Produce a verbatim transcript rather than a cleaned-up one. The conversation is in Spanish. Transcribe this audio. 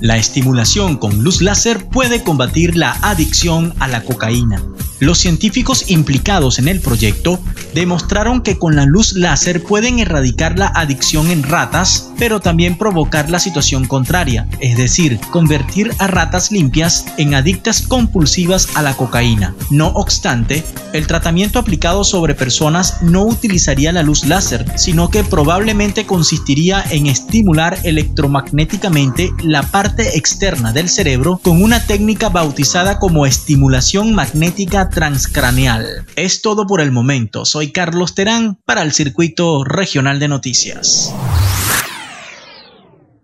La estimulación con luz láser puede combatir la adicción a la cocaína. Los científicos implicados en el proyecto demostraron que con la luz láser pueden erradicar la adicción en ratas, pero también provocar la situación contraria, es decir, convertir a ratas limpias en adictas compulsivas a la cocaína. No obstante, el tratamiento aplicado sobre personas no utilizaría la luz láser, sino que probablemente consistiría en estimular electromagnéticamente la parte externa del cerebro con una técnica bautizada como estimulación magnética transcraneal. Es todo por el momento. Soy Carlos Terán para el Circuito Regional de Noticias.